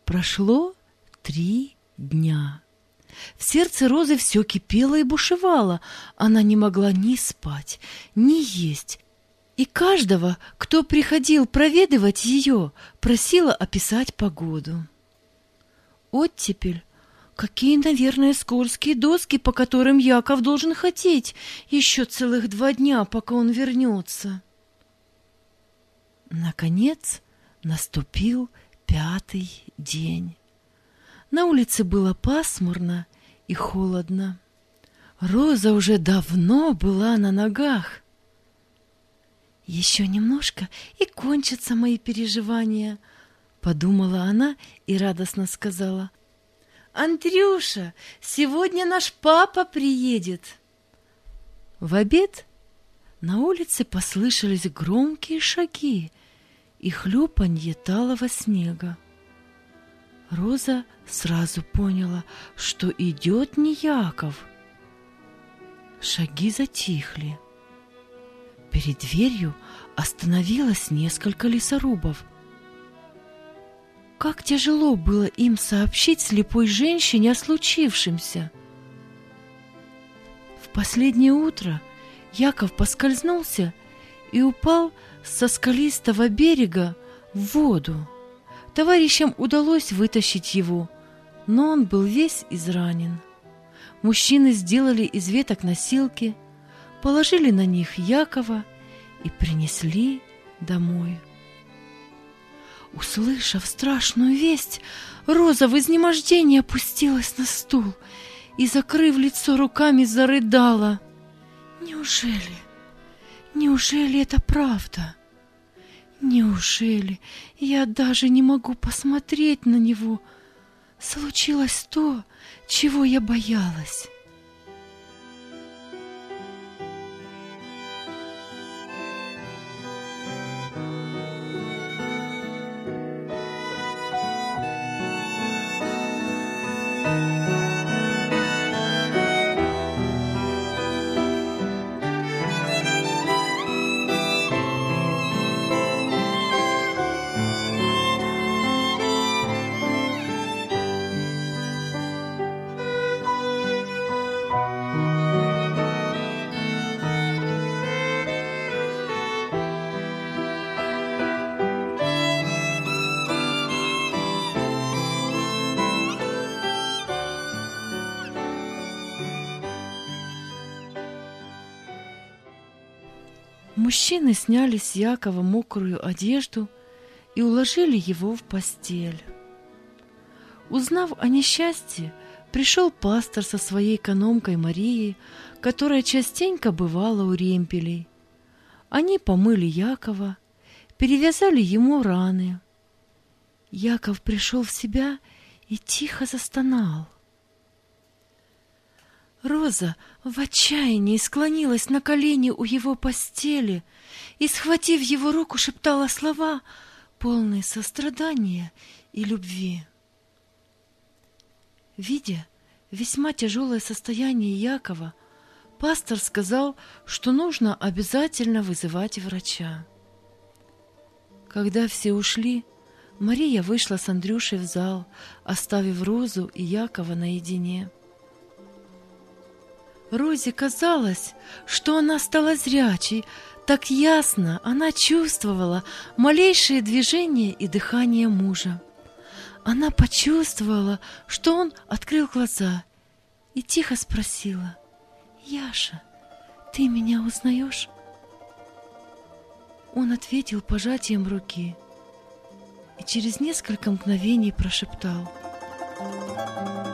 Прошло 3 дня. В сердце Розы все кипело и бушевало. Она не могла ни спать, ни есть. И каждого, кто приходил проведывать ее, просила описать погоду. Оттепель. Какие, наверное, скользкие доски, по которым Яков должен ходить еще целых 2 дня, пока он вернется. Наконец наступил 5-й день. На улице было пасмурно и холодно. Роза уже давно была на ногах. «Еще немножко, и кончатся мои переживания», — подумала она и радостно сказала: «Андрюша, сегодня наш папа приедет». В обед на улице послышались громкие шаги и хлюпанье талого снега. Роза сразу поняла, что идет не Яков. Шаги затихли. Перед дверью остановилось несколько лесорубов. Как тяжело было им сообщить слепой женщине о случившемся. В последнее утро Яков поскользнулся и упал со скалистого берега в воду. Товарищам удалось вытащить его, но он был весь изранен. Мужчины сделали из веток носилки, положили на них Якова и принесли домой. Услышав страшную весть, Роза в изнемождении опустилась на стул и, закрыв лицо руками, зарыдала. Неужели это правда? Неужели я даже не могу посмотреть на него? Случилось то, чего я боялась. Мужчины сняли с Якова мокрую одежду и уложили его в постель. Узнав о несчастье, пришел пастор со своей экономкой Марией, которая частенько бывала у ремпелей. Они помыли Якова, перевязали ему раны. Яков пришел в себя и тихо застонал. Роза в отчаянии склонилась на колени у его постели и, схватив его руку, шептала слова, полные сострадания и любви. Видя весьма тяжелое состояние Якова, пастор сказал, что нужно обязательно вызывать врача. Когда все ушли, Мария вышла с Андрюшей в зал, оставив Розу и Якова наедине. Розе казалось, что она стала зрячей, так ясно она чувствовала малейшие движения и дыхание мужа. Она почувствовала, что он открыл глаза и тихо спросила: «Яша, ты меня узнаешь?» Он ответил пожатием руки и через несколько мгновений прошептал: